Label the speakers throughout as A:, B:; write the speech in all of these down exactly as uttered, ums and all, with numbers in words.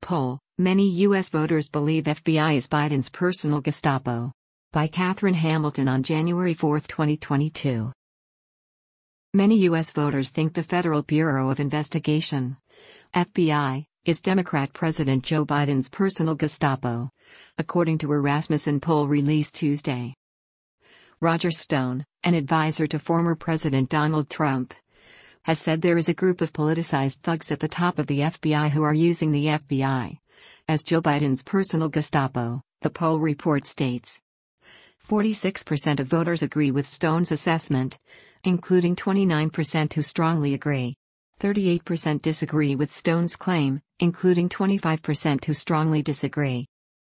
A: poll, many U S voters believe F B I is Biden's personal Gestapo. By Catherine Hamilton on January fourth, twenty twenty-two. Many U S voters think the Federal Bureau of Investigation, F B I, is Democrat President Joe Biden's personal Gestapo, according to a Rasmussen poll released Tuesday. Roger Stone, an advisor to former President Donald Trump, has said there is a group of politicized thugs at the top of the F B I who are using the F B I as Joe Biden's personal Gestapo, the poll report states. forty-six percent of voters agree with Stone's assessment, including twenty-nine percent who strongly agree. thirty-eight percent disagree with Stone's claim, including twenty-five percent who strongly disagree.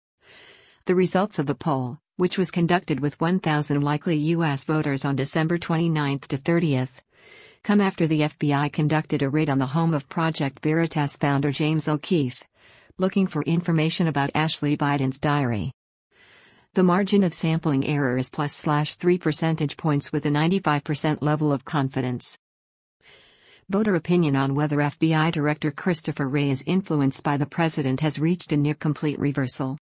A: The results of the poll, which was conducted with one thousand likely U S voters on December twenty-ninth to thirtieth, come after the F B I conducted a raid on the home of Project Veritas founder James O'Keefe, looking for information about Ashley Biden's diary. The margin of sampling error is plus slash three percentage points with a ninety-five percent level of confidence. Voter opinion on whether F B I Director Christopher Wray is influenced by the president has reached a near-complete reversal.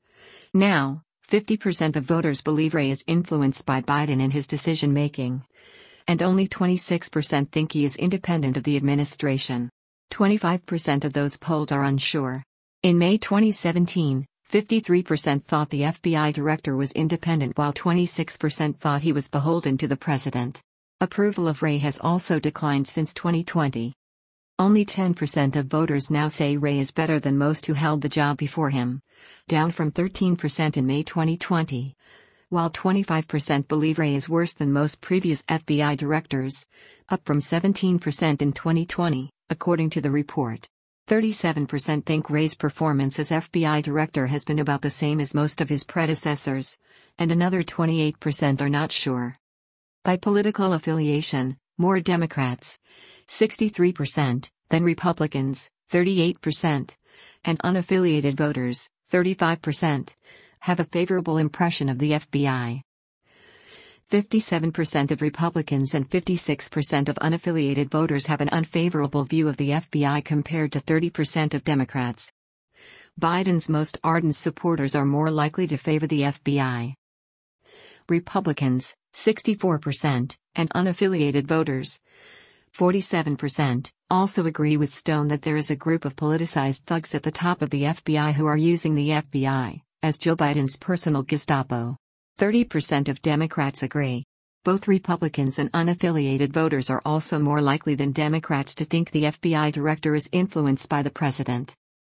A: Now, fifty percent of voters believe Wray is influenced by Biden in his decision-making, and only twenty-six percent think he is independent of the administration. twenty-five percent of those polled are unsure. In May twenty seventeen, fifty-three percent thought the F B I director was independent while twenty-six percent thought he was beholden to the president. Approval of Wray has also declined since twenty twenty. Only ten percent of voters now say Wray is better than most who held the job before him, down from thirteen percent in May twenty twenty, while twenty-five percent believe Wray is worse than most previous F B I directors, up from seventeen percent in twenty twenty, according to the report. thirty-seven percent think Wray's performance as F B I director has been about the same as most of his predecessors, and another twenty-eight percent are not sure. By political affiliation, more Democrats, sixty-three percent, than Republicans, thirty-eight percent, and unaffiliated voters, thirty-five percent, have a favorable impression of the F B I. fifty-seven percent of Republicans and fifty-six percent of unaffiliated voters have an unfavorable view of the F B I compared to thirty percent of Democrats. Biden's most ardent supporters are more likely to favor the F B I. Republicans, sixty-four percent, and unaffiliated voters, forty-seven percent, also agree with Stone that there is a group of politicized thugs at the top of the F B I who are using the F B I as Joe Biden's personal Gestapo. thirty percent of Democrats agree. Both Republicans and unaffiliated voters are also more likely than Democrats to think the F B I director is influenced by the president.